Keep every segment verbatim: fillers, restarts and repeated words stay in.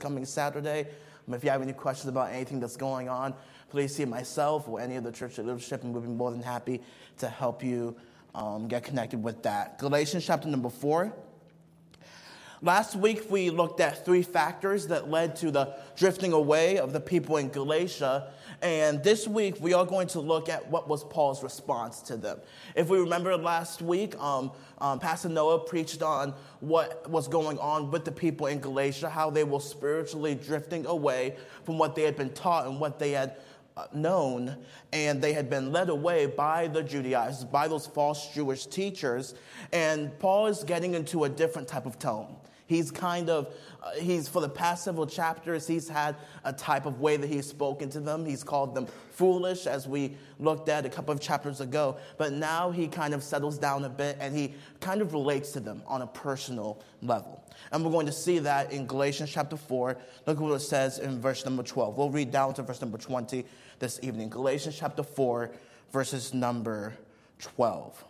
coming Saturday. Um, if you have any questions about anything that's going on, please see myself or any of the church leadership, and we'll be more than happy to help you um, get connected with that. Galatians chapter number four. Last week, we looked at three factors that led to the drifting away of the people in Galatia. And this week, we are going to look at what was Paul's response to them. If we remember last week, um, um, Pastor Noah preached on what was going on with the people in Galatia, how they were spiritually drifting away from what they had been taught and what they had uh, known. And they had been led away by the Judaizers, by those false Jewish teachers. And Paul is getting into a different type of tone. He's kind of, uh, he's for the past several chapters, he's had a type of way that he's spoken to them. He's called them foolish, as we looked at a couple of chapters ago. But now he kind of settles down a bit, and he kind of relates to them on a personal level. And we're going to see that in Galatians chapter four. Look what it says in verse number twelve. We'll read down to verse number twenty this evening. Galatians chapter four, verses number twelve.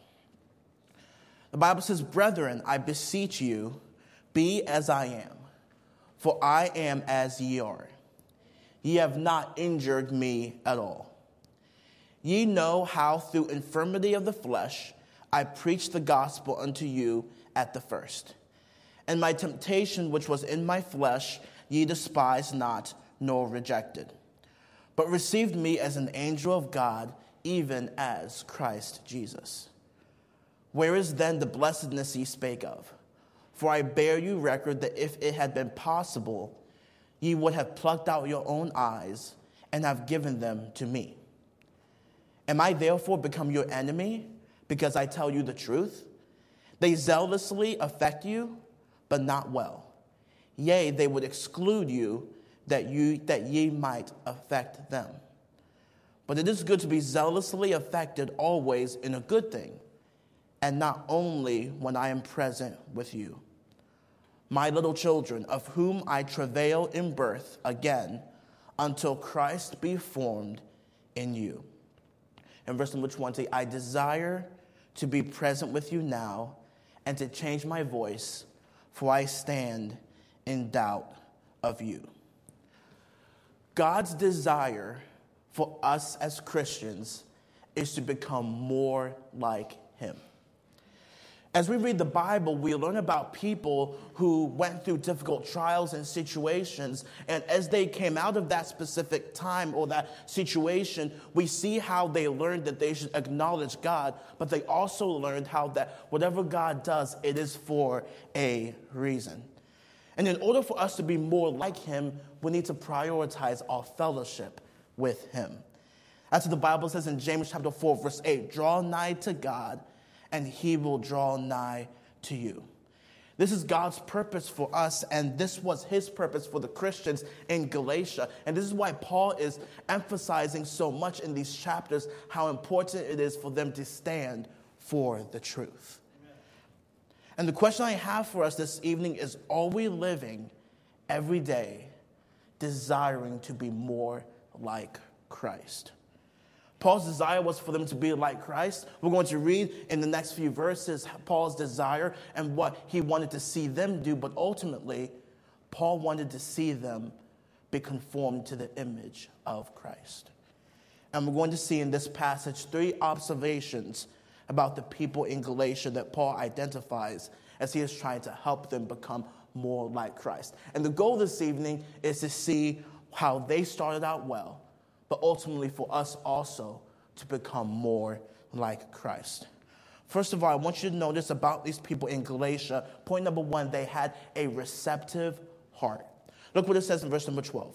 The Bible says, "Brethren, I beseech you, be as I am, for I am as ye are. Ye have not injured me at all. Ye know how through infirmity of the flesh I preached the gospel unto you at the first. And my temptation which was in my flesh ye despised not, nor rejected, but received me as an angel of God, even as Christ Jesus. Where is then the blessedness ye spake of? For I bear you record that if it had been possible, ye would have plucked out your own eyes and have given them to me. Am I therefore become your enemy because I tell you the truth? They zealously affect you, but not well. Yea, they would exclude you that you that ye might affect them. But it is good to be zealously affected always in a good thing, and not only when I am present with you. My little children, of whom I travail in birth again, until Christ be formed in you." In verse number twenty, "I desire to be present with you now, and to change my voice, for I stand in doubt of you." God's desire for us as Christians is to become more like him. As we read the Bible, we learn about people who went through difficult trials and situations, and as they came out of that specific time or that situation, we see how they learned that they should acknowledge God, but they also learned how that whatever God does, it is for a reason. And in order for us to be more like him, we need to prioritize our fellowship with him. That's what the Bible says in James chapter four, verse eight, "Draw nigh to God, and he will draw nigh to you." This is God's purpose for us, and this was his purpose for the Christians in Galatia. And this is why Paul is emphasizing so much in these chapters how important it is for them to stand for the truth. Amen. And the question I have for us this evening is, are we living every day desiring to be more like Christ? Paul's desire was for them to be like Christ. We're going to read in the next few verses Paul's desire and what he wanted to see them do. But ultimately, Paul wanted to see them be conformed to the image of Christ. And we're going to see in this passage three observations about the people in Galatia that Paul identifies as he is trying to help them become more like Christ. And the goal this evening is to see how they started out well, but ultimately for us also to become more like Christ. First of all, I want you to notice about these people in Galatia. Point number one, they had a receptive heart. Look what it says in verse number twelve.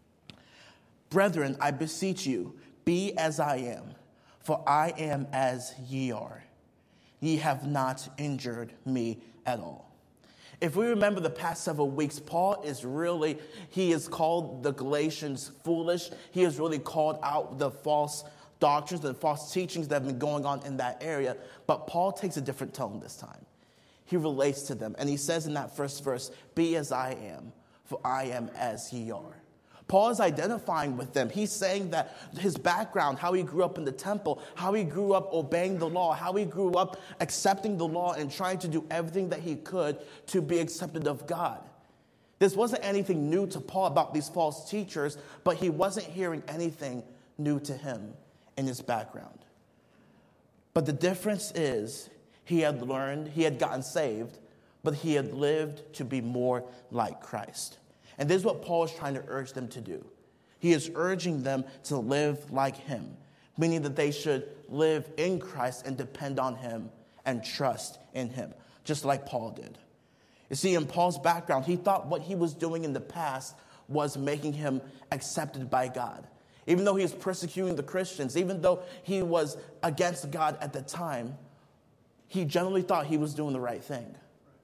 "Brethren, I beseech you, be as I am, for I am as ye are. Ye have not injured me at all." If we remember the past several weeks, Paul is really, he has called the Galatians foolish. He has really called out the false doctrines, the false teachings that have been going on in that area. But Paul takes a different tone this time. He relates to them. And he says in that first verse, "Be as I am, for I am as ye are." Paul is identifying with them. He's saying that his background, how he grew up in the temple, how he grew up obeying the law, how he grew up accepting the law and trying to do everything that he could to be accepted of God. This wasn't anything new to Paul about these false teachers, but he wasn't hearing anything new to him in his background. But the difference is he had learned, he had gotten saved, but he had lived to be more like Christ. And this is what Paul is trying to urge them to do. He is urging them to live like him, meaning that they should live in Christ and depend on him and trust in him, just like Paul did. You see, in Paul's background, he thought what he was doing in the past was making him accepted by God. Even though he was persecuting the Christians, even though he was against God at the time, he generally thought he was doing the right thing.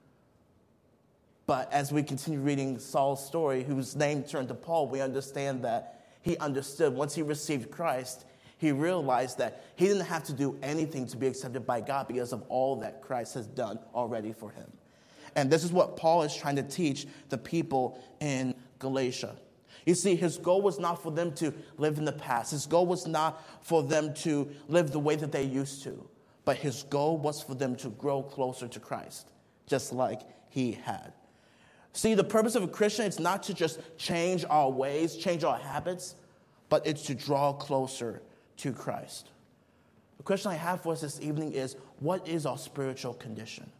But as we continue reading Saul's story, whose name turned to Paul, we understand that he understood once he received Christ, he realized that he didn't have to do anything to be accepted by God because of all that Christ has done already for him. And this is what Paul is trying to teach the people in Galatia. You see, his goal was not for them to live in the past. His goal was not for them to live the way that they used to. But his goal was for them to grow closer to Christ, just like he had. See, the purpose of a Christian is not to just change our ways, change our habits, but it's to draw closer to Christ. The question I have for us this evening is, what is our spiritual condition?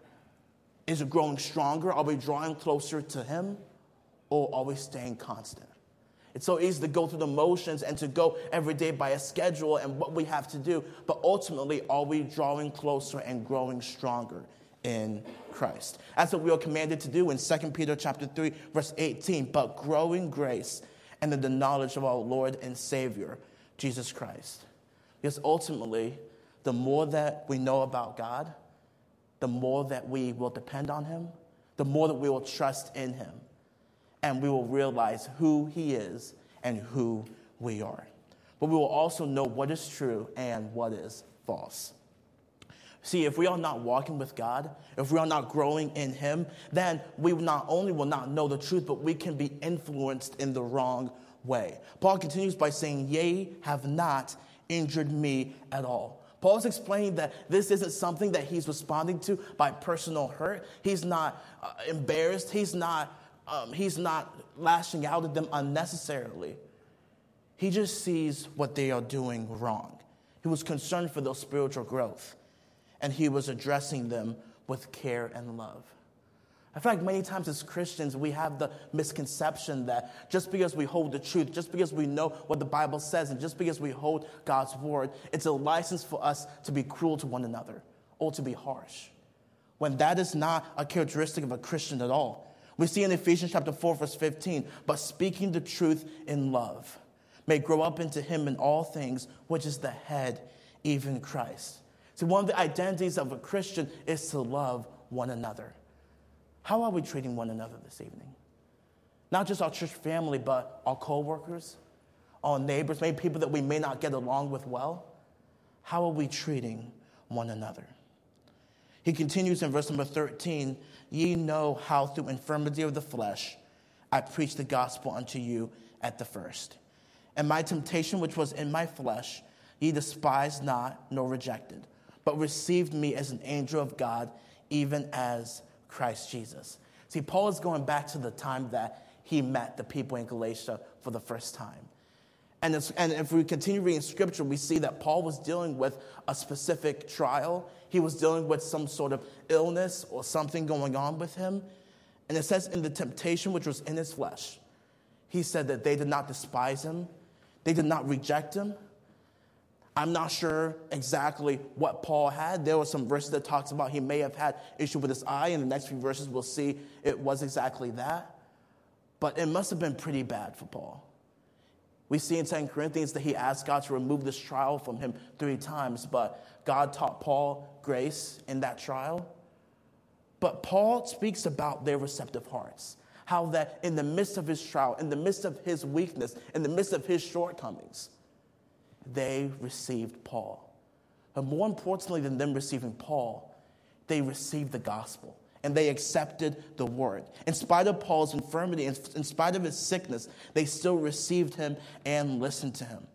Is it growing stronger? Are we drawing closer to him? Or are we staying constant? It's so easy to go through the motions and to go every day by a schedule and what we have to do. But ultimately, are we drawing closer and growing stronger in Christ? That's what we are commanded to do in Second Peter chapter three, verse eighteen. But grow in grace and in the knowledge of our Lord and Savior, Jesus Christ. Because ultimately, the more that we know about God, the more that we will depend on him, the more that we will trust in him. And we will realize who he is and who we are. But we will also know what is true and what is false. See, if we are not walking with God, if we are not growing in him, then we not only will not know the truth, but we can be influenced in the wrong way. Paul continues by saying, "Ye have not injured me at all." Paul is explaining that this isn't something that he's responding to by personal hurt. He's not uh, embarrassed. He's not Um, he's not lashing out at them unnecessarily. He just sees what they are doing wrong. He was concerned for their spiritual growth, and he was addressing them with care and love. I feel like many times as Christians, we have the misconception that just because we hold the truth, just because we know what the Bible says, and just because we hold God's word, it's a license for us to be cruel to one another or to be harsh, when that is not a characteristic of a Christian at all. We see in Ephesians chapter four, verse fifteen, but speaking the truth in love may grow up into him in all things, which is the head, even Christ. See, one of the identities of a Christian is to love one another. How are we treating one another this evening? Not just our church family, but our co-workers, our neighbors, maybe people that we may not get along with well. How are we treating one another? He continues in verse number thirteen, "Ye know how through infirmity of the flesh I preached the gospel unto you at the first. And my temptation which was in my flesh ye despised not nor rejected, but received me as an angel of God, even as Christ Jesus." See, Paul is going back to the time that he met the people in Galatia for the first time. And, it's, and if we continue reading Scripture, we see that Paul was dealing with a specific trial. He was dealing with some sort of illness or something going on with him. And it says in the temptation which was in his flesh, he said that they did not despise him. They did not reject him. I'm not sure exactly what Paul had. There were some verses that talks about he may have had issue with his eye. In the next few verses, we'll see it was exactly that. But it must have been pretty bad for Paul. We see in Second Corinthians that he asked God to remove this trial from him three times, but God taught Paul grace in that trial. But Paul speaks about their receptive hearts, how that in the midst of his trial, in the midst of his weakness, in the midst of his shortcomings, they received Paul. But more importantly than them receiving Paul, they received the gospel. And they accepted the word. In spite of Paul's infirmity, in spite of his sickness, they still received him and listened to him.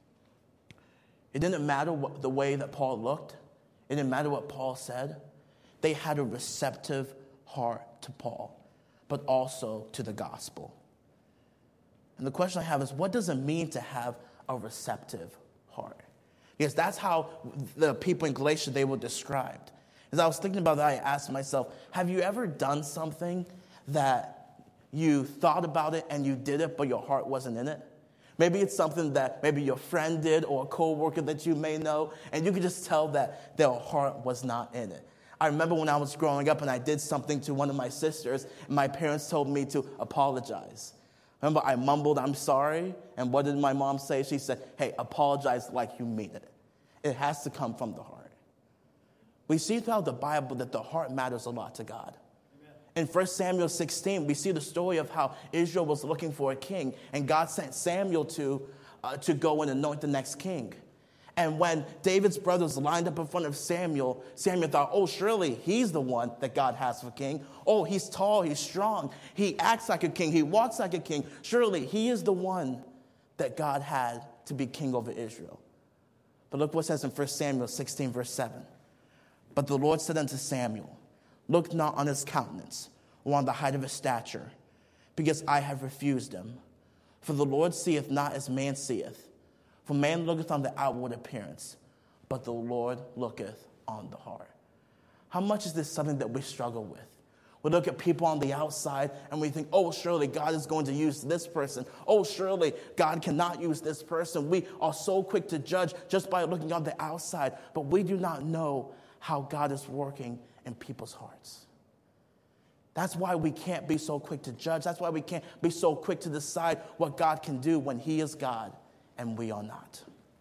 It didn't matter what, the way that Paul looked. It didn't matter what Paul said. They had a receptive heart to Paul. but also to the gospel. And the question I have is, what does it mean to have a receptive heart? Because that's how the people in Galatia, they were described. As I was thinking about that, I asked myself, have you ever done something that you thought about it and you did it, but your heart wasn't in it? Maybe it's something that maybe your friend did or a coworker that you may know, and you could just tell that their heart was not in it. I remember when I was growing up and I did something to one of my sisters, and my parents told me to apologize. Remember, I mumbled, "I'm sorry." And what did my mom say? She said, "Hey, apologize like you mean it." It has to come from the heart. We see throughout the Bible that the heart matters a lot to God. In First Samuel sixteen, we see the story of how Israel was looking for a king, and God sent Samuel to, uh, to go and anoint the next king. And when David's brothers lined up in front of Samuel, Samuel thought, oh, surely he's the one that God has for king. Oh, he's tall, he's strong, he acts like a king, he walks like a king. Surely he is the one that God had to be king over Israel. But look what it says in First Samuel sixteen, verse seven. But the Lord said unto Samuel, look not on his countenance or on the height of his stature, because I have refused him. For the Lord seeth not as man seeth. For man looketh on the outward appearance, but the Lord looketh on the heart. How much is this something that we struggle with? We look at people on the outside and we think, oh, surely God is going to use this person. Oh, surely God cannot use this person. We are so quick to judge just by looking on the outside, but we do not know how God is working in people's hearts. That's why we can't be so quick to judge. That's why we can't be so quick to decide what God can do when he is God and we are not.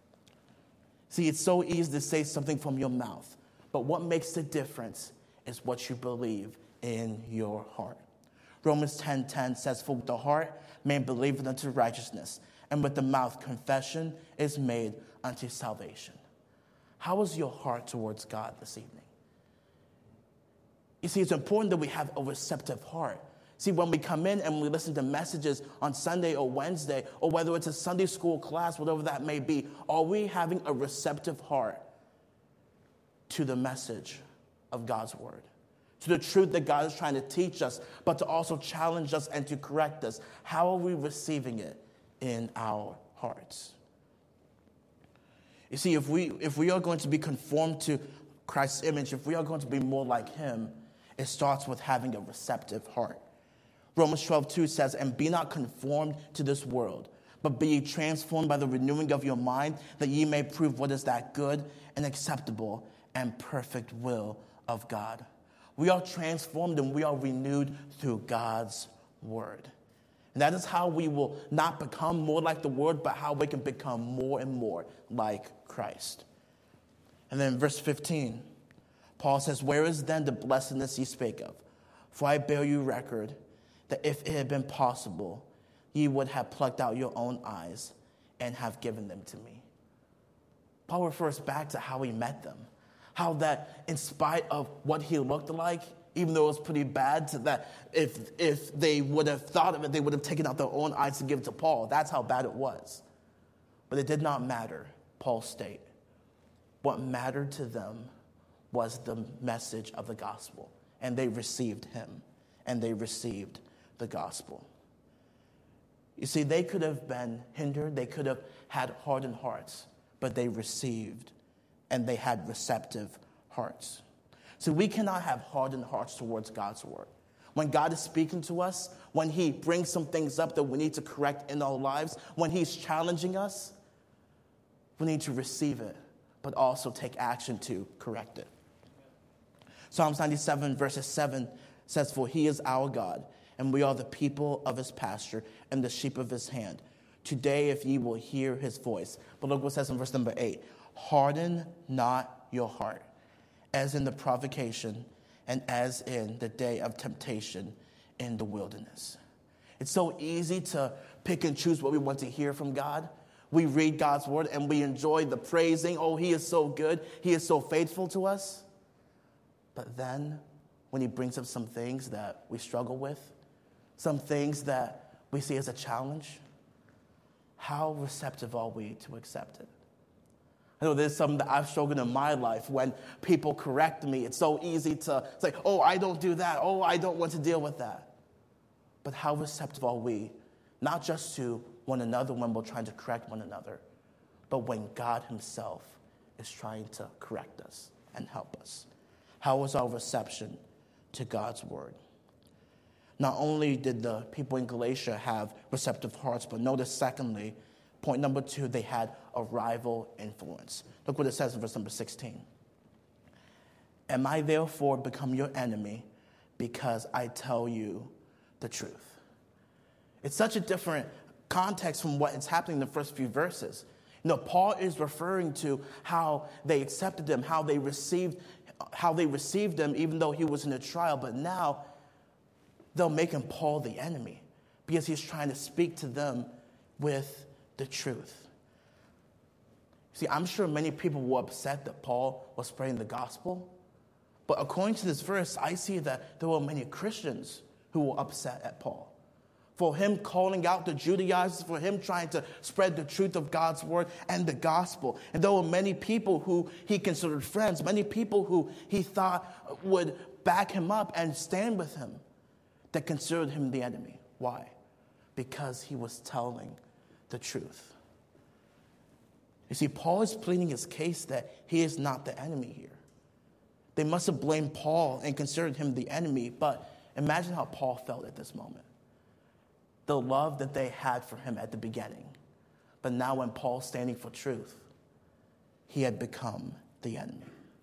See, it's so easy to say something from your mouth, but what makes the difference is what you believe in your heart. Romans ten ten says, for with the heart man believeth unto righteousness, and with the mouth confession is made unto salvation. How is your heart towards God this evening? You see, it's important that we have a receptive heart. See, when we come in and we listen to messages on Sunday or Wednesday, or whether it's a Sunday school class, whatever that may be, are we having a receptive heart to the message of God's word, to the truth that God is trying to teach us, but to also challenge us and to correct us? How are we receiving it in our hearts? You see, if we if we are going to be conformed to Christ's image, if we are going to be more like him, it starts with having a receptive heart. Romans twelve two says, and be not conformed to this world, but be ye transformed by the renewing of your mind, that ye may prove what is that good and acceptable and perfect will of God. We are transformed and we are renewed through God's word. And that is how we will not become more like the world, but how we can become more and more like Christ. And then in verse fifteen, Paul says, where is then the blessedness ye spake of? For I bear you record that if it had been possible, ye would have plucked out your own eyes and have given them to me. Paul refers back to how he met them. How that in spite of what he looked like, even though it was pretty bad, to that if, if they would have thought of it, they would have taken out their own eyes to give to Paul. That's how bad it was. But it did not matter, Paul stated. What mattered to them was the message of the gospel. And they received him. And they received the gospel. You see, they could have been hindered. They could have had hardened hearts. But they received. And they had receptive hearts. So we cannot have hardened hearts towards God's word. When God is speaking to us, when he brings some things up that we need to correct in our lives, when he's challenging us, we need to receive it, but also take action to correct it. Psalms ninety-seven verses seven says, for he is our God, and we are the people of his pasture and the sheep of his hand. Today, if ye will hear his voice. But look what it says in verse number eight. Harden not your heart, as in the provocation and as in the day of temptation in the wilderness. It's so easy to pick and choose what we want to hear from God. We read God's word and we enjoy the praising. Oh, he is so good. He is so faithful to us. But then when he brings up some things that we struggle with, some things that we see as a challenge, how receptive are we to accept it? I know there's something that I've struggled in my life when people correct me. It's so easy to say, oh, I don't do that. Oh, I don't want to deal with that. But how receptive are we, not just to one another when we're trying to correct one another, but when God himself is trying to correct us and help us? How is our reception to God's word? Not only did the people in Galatia have receptive hearts, but notice secondly, point number two, they had a rival influence. Look what it says in verse number sixteen. Am I therefore become your enemy because I tell you the truth? It's such a different context from what is happening in the first few verses. You know, Paul is referring to how they accepted him, how they received, how they received him, even though he was in a trial. But now they're making Paul the enemy because he's trying to speak to them with the truth. See, I'm sure many people were upset that Paul was spreading the gospel. But according to this verse, I see that there were many Christians who were upset at Paul for him calling out the Judaizers, for him trying to spread the truth of God's word and the gospel. And there were many people who he considered friends, many people who he thought would back him up and stand with him, that considered him the enemy. Why? Because he was telling the truth. You see, Paul is pleading his case that he is not the enemy here. They must have blamed Paul and considered him the enemy, but imagine how Paul felt at this moment. The love that they had for him at the beginning. But now when Paul's standing for truth, he had become the enemy.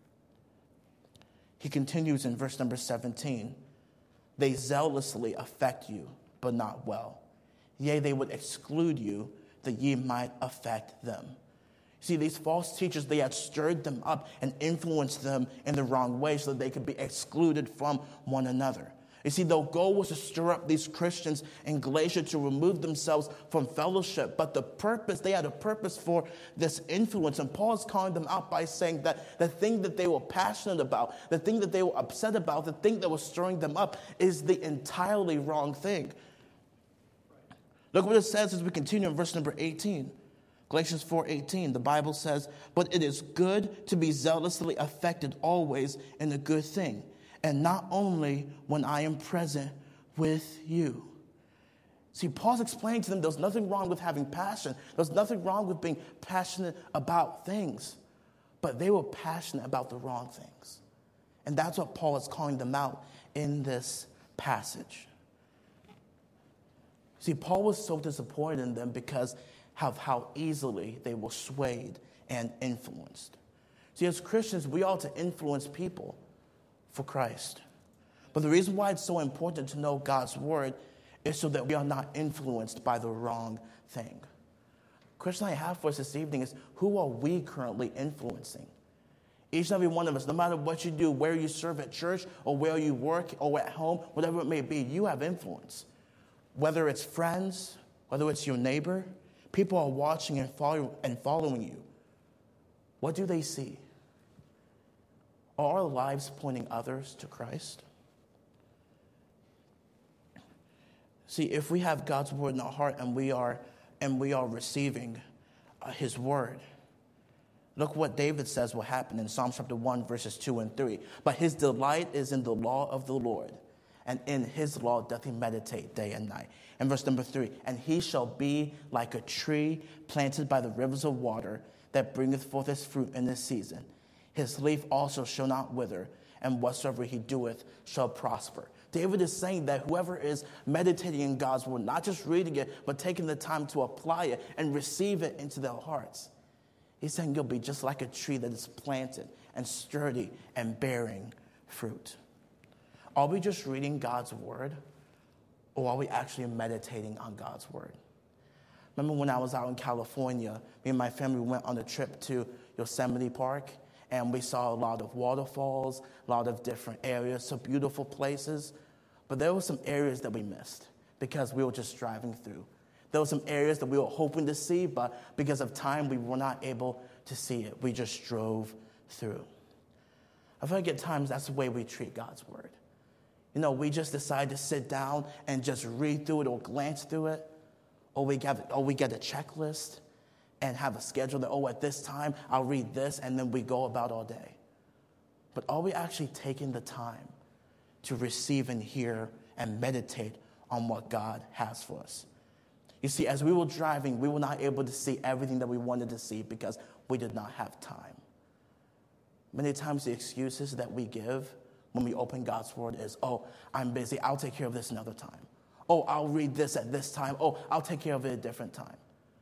He continues in verse number seventeen. They zealously affect you, but not well. Yea, they would exclude you, that ye might affect them. See, these false teachers, they had stirred them up and influenced them in the wrong way so that they could be excluded from one another. You see, the goal was to stir up these Christians in Galatia to remove themselves from fellowship. But the purpose, they had a purpose for this influence. And Paul is calling them out by saying that the thing that they were passionate about, the thing that they were upset about, the thing that was stirring them up is the entirely wrong thing. Look what it says as we continue in verse number eighteen. Galatians four eighteen, the Bible says, but it is good to be zealously affected always in a good thing, and not only when I am present with you. See, Paul's explaining to them there's nothing wrong with having passion. There's nothing wrong with being passionate about things. But they were passionate about the wrong things. And that's what Paul is calling them out in this passage. See, Paul was so disappointed in them because of how easily they were swayed and influenced. See, as Christians, we ought to influence people for Christ. But the reason why it's so important to know God's word is so that we are not influenced by the wrong thing. The question I have for us this evening is, who are we currently influencing? Each and every one of us, no matter what you do, where you serve at church or where you work or at home, whatever it may be, you have influence. Whether it's friends, whether it's your neighbor, people are watching and follow, and following you. What do they see? Are our lives pointing others to Christ? See, if we have God's word in our heart and we are and we are receiving uh, his word, look what David says will happen in Psalm chapter one, verses two and three. But his delight is in the law of the Lord, and in his law doth he meditate day and night. And verse number three, and he shall be like a tree planted by the rivers of water that bringeth forth his fruit in this season. His leaf also shall not wither, and whatsoever he doeth shall prosper. David is saying that whoever is meditating in God's word, not just reading it, but taking the time to apply it and receive it into their hearts, he's saying you'll be just like a tree that is planted and sturdy and bearing fruit. Are we just reading God's word, or are we actually meditating on God's word? Remember when I was out in California, me and my family went on a trip to Yosemite Park, and we saw a lot of waterfalls, a lot of different areas, some beautiful places. But there were some areas that we missed because we were just driving through. There were some areas that we were hoping to see, but because of time, we were not able to see it. We just drove through. I feel like at times that's the way we treat God's word. You know, we just decide to sit down and just read through it or glance through it, or we get, or we get a checklist and have a schedule that, oh, at this time, I'll read this, and then we go about all day. But are we actually taking the time to receive and hear and meditate on what God has for us. You see, as we were driving, we were not able to see everything that we wanted to see because we did not have time. Many times the excuses that we give when we open God's word is, oh, I'm busy. I'll take care of this another time. Oh, I'll read this at this time. Oh, I'll take care of it at a different time.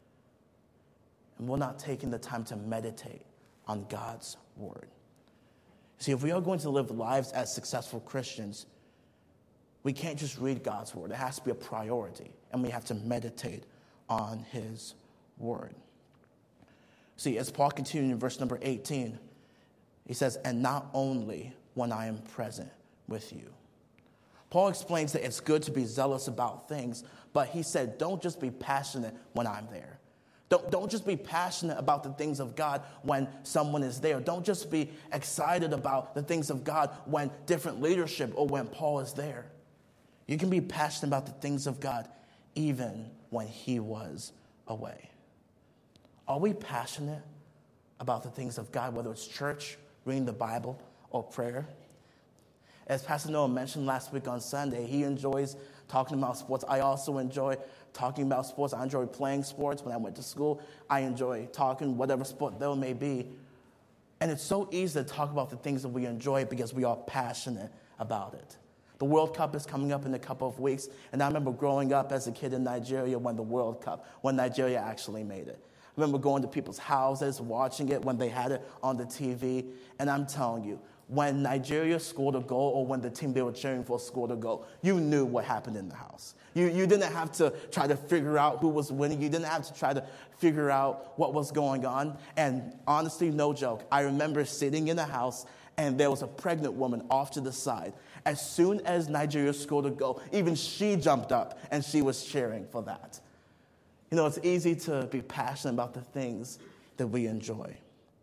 And we're not taking the time to meditate on God's word. See, if we are going to live lives as successful Christians, we can't just read God's word. It has to be a priority, and we have to meditate on his word. See, as Paul continues in verse number eighteen, he says, and not only when I am present with you. Paul explains that it's good to be zealous about things, but he said, don't just be passionate when I'm there. Don't, don't just be passionate about the things of God when someone is there. Don't just be excited about the things of God when different leadership or when Paul is there. You can be passionate about the things of God even when he was away. Are we passionate about the things of God, whether it's church, reading the Bible, or prayer? As Pastor Noah mentioned last week on Sunday, he enjoys talking about sports. I also enjoy talking about sports. I enjoy playing sports when I went to school. I enjoy talking whatever sport there may be. And it's so easy to talk about the things that we enjoy because we are passionate about it. The World Cup is coming up in a couple of weeks. And I remember growing up as a kid in Nigeria when the World Cup, when Nigeria actually made it. I remember going to people's houses, watching it when they had it on the T V. And I'm telling you, when Nigeria scored a goal or when the team they were cheering for scored a goal, you knew what happened in the house. You, you didn't have to try to figure out who was winning. You didn't have to try to figure out what was going on. And honestly, no joke, I remember sitting in the house and there was a pregnant woman off to the side. As soon as Nigeria scored a goal, even she jumped up and she was cheering for that. You know, it's easy to be passionate about the things that we enjoy.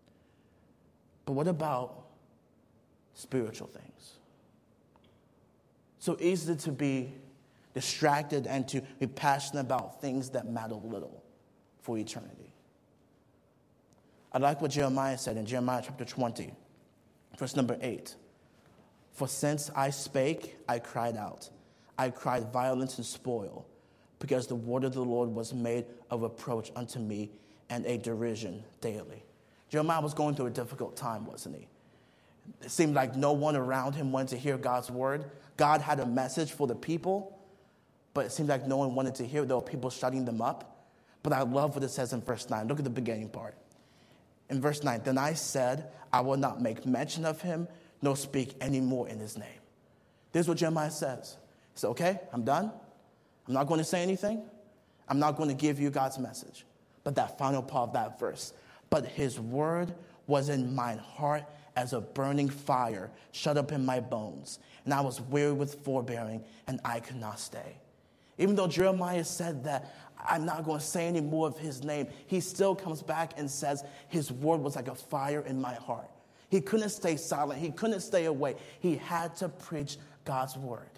But what about spiritual things? So easy to be distracted and to be passionate about things that matter little for eternity. I like what Jeremiah said in Jeremiah chapter twenty, verse number eight. For since I spake, I cried out. I cried violence and spoil, because the word of the Lord was made a reproach unto me and a derision daily. Jeremiah was going through a difficult time, wasn't he? It seemed like no one around him wanted to hear God's word. God had a message for the people, but it seemed like no one wanted to hear it. There were people shutting them up. But I love what it says in verse nine. Look at the beginning part. In verse nine, then I said, I will not make mention of him, nor speak any more in his name. This is what Jeremiah says. He said, okay, I'm done. I'm not going to say anything. I'm not going to give you God's message. But that final part of that verse, but his word was in mine heart as a burning fire shut up in my bones. And I was weary with forbearing, and I could not stay. Even though Jeremiah said that I'm not going to say any more of his name, he still comes back and says his word was like a fire in my heart. He couldn't stay silent. He couldn't stay away. He had to preach God's word.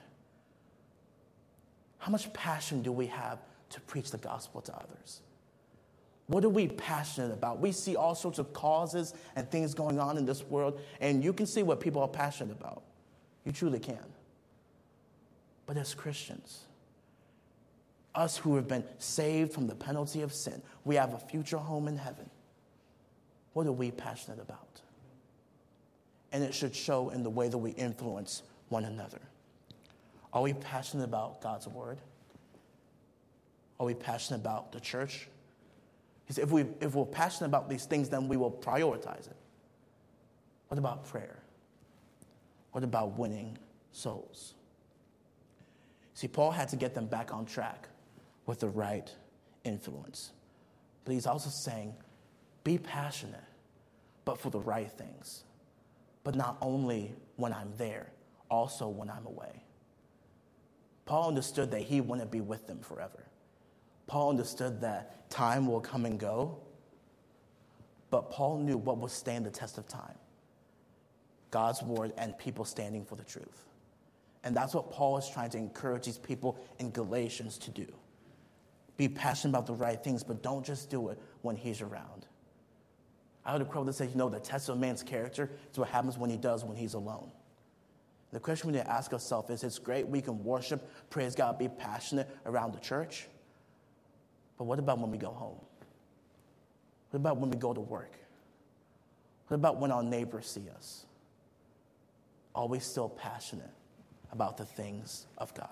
How much passion do we have to preach the gospel to others? What are we passionate about? We see all sorts of causes and things going on in this world, and you can see what people are passionate about. You truly can. But as Christians, us who have been saved from the penalty of sin, we have a future home in heaven. What are we passionate about? And it should show in the way that we influence one another. Are we passionate about God's word? Are we passionate about the church? He said, if, we, if we're passionate about these things, then we will prioritize it. What about prayer? What about winning souls? See, Paul had to get them back on track with the right influence. But he's also saying, be passionate, but for the right things. But not only when I'm there, also when I'm away. Paul understood that he wouldn't be with them forever. Paul understood that time will come and go, but Paul knew what would stand the test of time. God's word and people standing for the truth. And that's what Paul is trying to encourage these people in Galatians to do. Be passionate about the right things, but don't just do it when he's around. I heard a quote that says, you know, the test of a man's character is what happens when he does when he's alone. The question we need to ask ourselves is, it's great we can worship, praise God, be passionate around the church, but what about when we go home? What about when we go to work? What about when our neighbors see us? Are we still passionate about the things of God?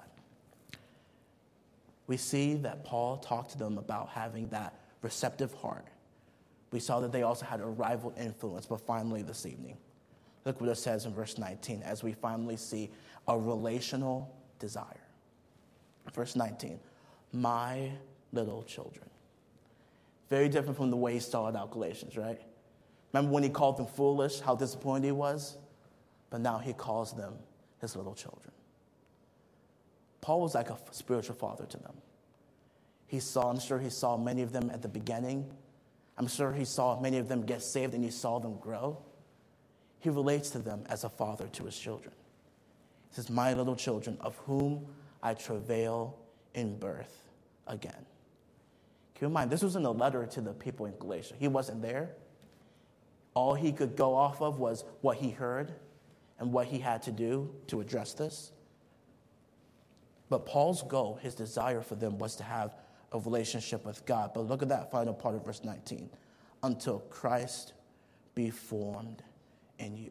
We see that Paul talked to them about having that receptive heart. We saw that they also had a rival influence, but finally this evening, look what it says in verse nineteen, as we finally see a relational desire. Verse nineteen, my little children. Very different from the way he started out Galatians, right? Remember when he called them foolish, how disappointed he was? But now he calls them his little children. Paul was like a spiritual father to them. He saw, I'm sure he saw many of them at the beginning. I'm sure he saw many of them get saved and he saw them grow. He relates to them as a father to his children. He says, my little children, of whom I travail in birth again. Keep in mind, this wasn't a letter to the people in Galatia. He wasn't there. All he could go off of was what he heard and what he had to do to address this. But Paul's goal, his desire for them, was to have a relationship with God. But look at that final part of verse nineteen. Until Christ be formed in you.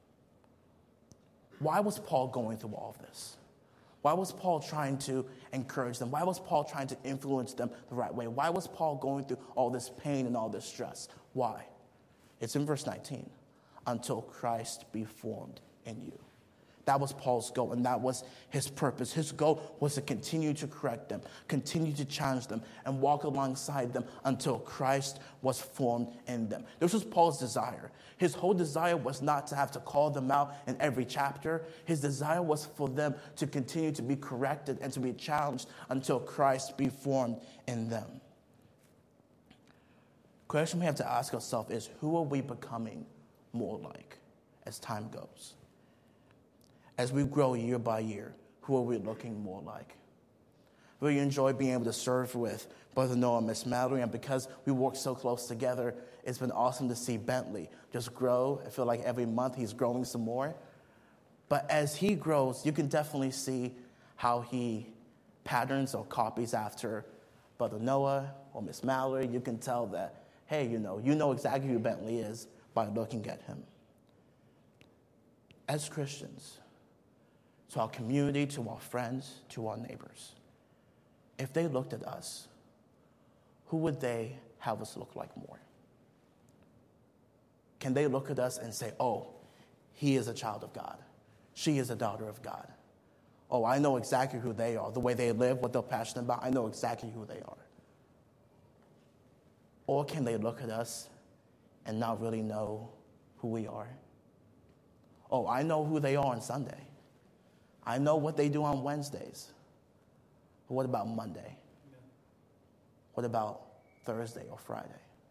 Why was Paul going through all of this? Why was Paul trying to encourage them? Why was Paul trying to influence them the right way? Why was Paul going through all this pain and all this stress? Why? It's in verse nineteen. Until Christ be formed in you. That was Paul's goal, and that was his purpose. His goal was to continue to correct them, continue to challenge them, and walk alongside them until Christ was formed in them. This was Paul's desire. His whole desire was not to have to call them out in every chapter. His desire was for them to continue to be corrected and to be challenged until Christ be formed in them. The question we have to ask ourselves is, who are we becoming more like as time goes? As we grow year by year, who are we looking more like? Really enjoy being able to serve with Brother Noah and Miss Mallory, and because we work so close together, it's been awesome to see Bentley just grow. I feel like every month he's growing some more. But as he grows, you can definitely see how he patterns or copies after Brother Noah or Miss Mallory. You can tell that, hey, you know, you know exactly who Bentley is by looking at him. As Christians, to our community, to our friends, to our neighbors, if they looked at us, who would they have us look like more? Can they look at us and say, oh, he is a child of God. She is a daughter of God. Oh, I know exactly who they are. The way they live, what they're passionate about, I know exactly who they are. Or can they look at us and not really know who we are? Oh, I know who they are on Sunday. I know what they do on Wednesdays. But what about Monday? What about Thursday or Friday?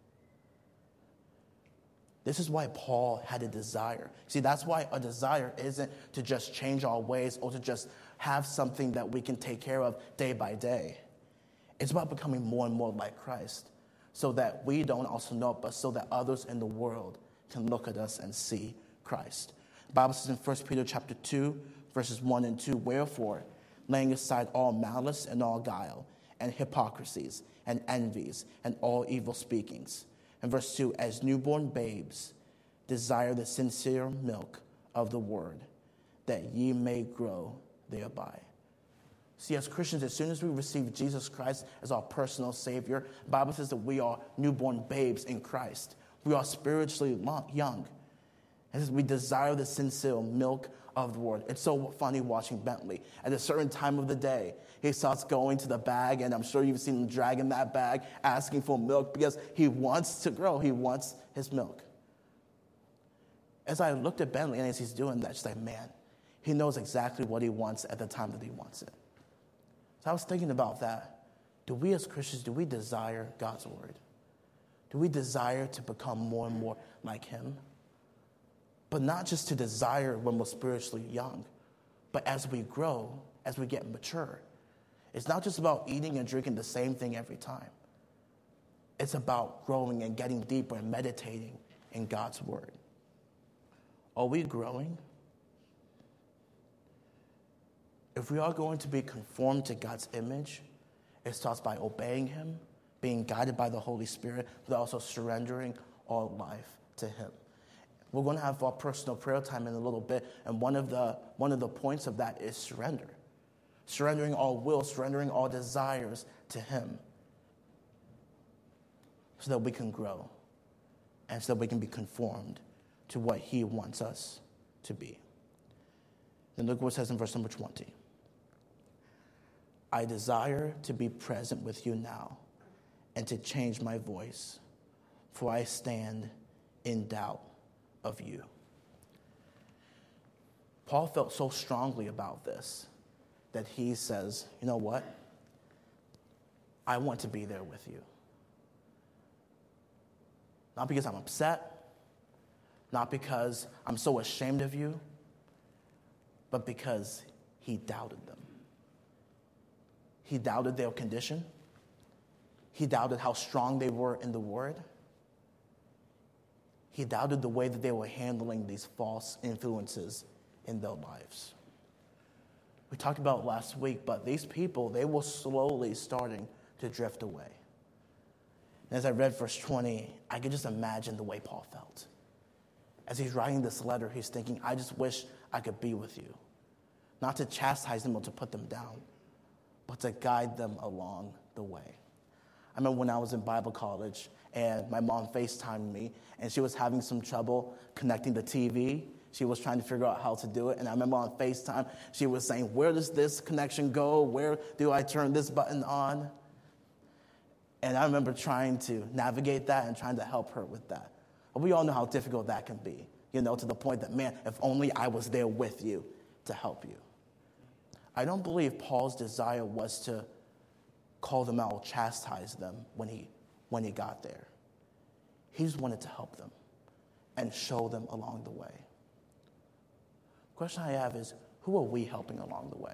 This is why Paul had a desire. See, that's why a desire isn't to just change our ways or to just have something that we can take care of day by day. It's about becoming more and more like Christ so that we don't also know, but so that others in the world can look at us and see Christ. The Bible says in First Peter chapter two, verses one and two, wherefore, laying aside all malice and all guile, and hypocrisies, and envies, and all evil speakings. And verse two, as newborn babes, desire the sincere milk of the word, that ye may grow thereby. See, as Christians, as soon as we receive Jesus Christ as our personal Savior, the Bible says that we are newborn babes in Christ. We are spiritually young. It says we desire the sincere milk of the word. It's so funny watching Bentley. At a certain time of the day, he starts going to the bag, and I'm sure you've seen him dragging that bag, asking for milk because he wants to grow. He wants his milk. As I looked at Bentley and as he's doing that, just like, man, he knows exactly what he wants at the time that he wants it. So I was thinking about that. Do we as Christians, do we desire God's word? Do we desire to become more and more like him? But not just to desire when we're spiritually young, but as we grow, as we get mature. It's not just about eating and drinking the same thing every time. It's about growing and getting deeper and meditating in God's word. Are we growing? If we are going to be conformed to God's image, it starts by obeying him, being guided by the Holy Spirit, but also surrendering our life to him. We're going to have our personal prayer time in a little bit, and one of the one of the points of that is surrender. Surrendering our will, surrendering our desires to him so that we can grow and so that we can be conformed to what he wants us to be. Then look what it says in verse number twenty. I desire to be present with you now and to change my voice, for I stand in doubt of you. Paul felt so strongly about this that he says, you know what? I want to be there with you. Not because I'm upset, not because I'm so ashamed of you, but because he doubted them. He doubted their condition. He doubted how strong they were in the word. He doubted the way that they were handling these false influences in their lives. We talked about it last week, but these people, they were slowly starting to drift away. And as I read verse twenty, I could just imagine the way Paul felt. As he's writing this letter, he's thinking, I just wish I could be with you. Not to chastise them or to put them down, but to guide them along the way. I remember when I was in Bible college and my mom FaceTimed me and she was having some trouble connecting the T V. She was trying to figure out how to do it. And I remember on FaceTime, she was saying, where does this connection go? Where do I turn this button on? And I remember trying to navigate that and trying to help her with that. But we all know how difficult that can be, you know, to the point that, man, if only I was there with you to help you. I don't believe Paul's desire was to call them out or chastise them when he, when he got there. He just wanted to help them and show them along the way. The question I have is, who are we helping along the way?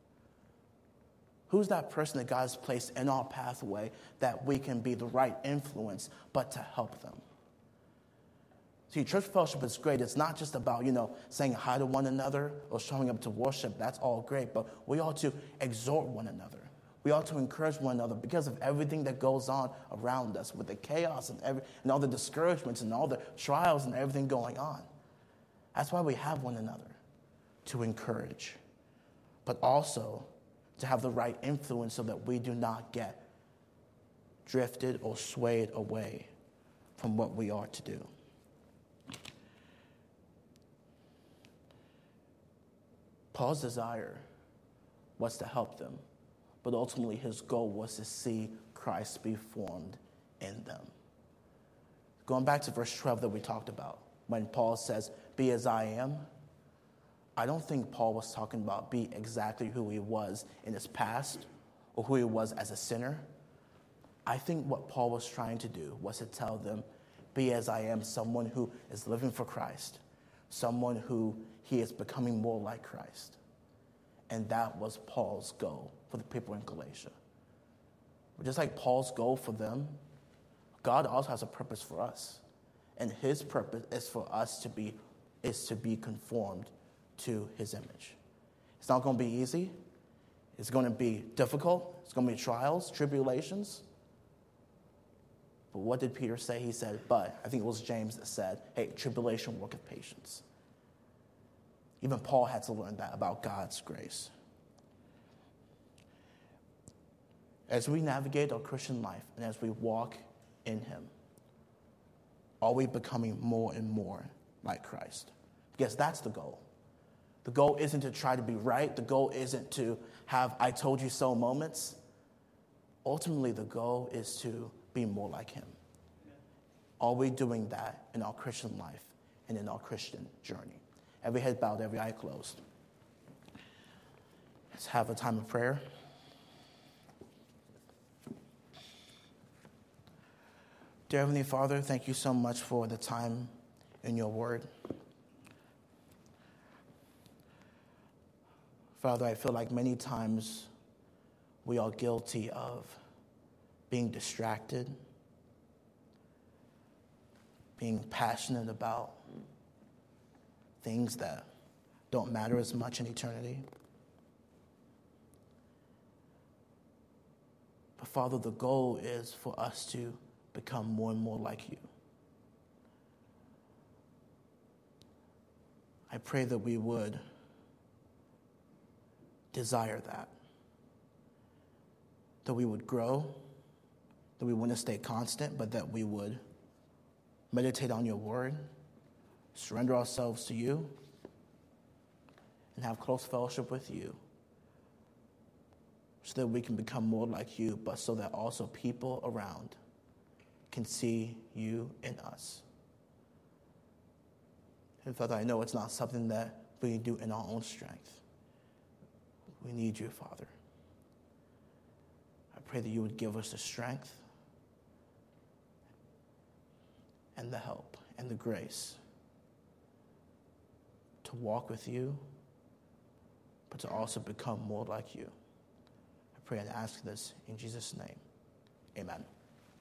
Who's that person that God has placed in our pathway that we can be the right influence, but to help them? See, church fellowship is great. It's not just about, you know, saying hi to one another or showing up to worship. That's all great. But we ought to exhort one another. We ought to encourage one another because of everything that goes on around us with the chaos and, every, and all the discouragements and all the trials and everything going on. That's why we have one another, to encourage, but also to have the right influence so that we do not get drifted or swayed away from what we are to do. Paul's desire was to help them, but ultimately his goal was to see Christ be formed in them. Going back to verse twelve that we talked about, when Paul says, be as I am, I don't think Paul was talking about be exactly who he was in his past or who he was as a sinner. I think what Paul was trying to do was to tell them, be as I am, someone who is living for Christ, someone who he is becoming more like Christ. And that was Paul's goal for the people in Galatia. But just like Paul's goal for them, God also has a purpose for us. And his purpose is for us to be, is to be conformed to his image. It's not going to be easy. It's going to be difficult. It's going to be trials, tribulations. But what did Peter say? He said, but, I think it was James that said, hey, tribulation worketh patience. Even Paul had to learn that about God's grace. As we navigate our Christian life and as we walk in him, are we becoming more and more like Christ? Because that's the goal. The goal isn't to try to be right. The goal isn't to have I told you so moments. Ultimately, the goal is to be more like him. Are we doing that in our Christian life and in our Christian journey? Every head bowed, every eye closed. Let's have a time of prayer. Dear Heavenly Father, thank you so much for the time in your word. Father, I feel like many times we are guilty of being distracted, being passionate about things that don't matter as much in eternity. But Father, the goal is for us to become more and more like you. I pray that we would desire that, that we would grow, that we wouldn't stay constant, but that we would meditate on your word, surrender ourselves to you, and have close fellowship with you so that we can become more like you, but so that also people around can see you in us. And Father, I know it's not something that we can do in our own strength. We need you, Father. I pray that you would give us the strength and the help and the grace to walk with you, but to also become more like you. I pray and ask this in Jesus' name. Amen.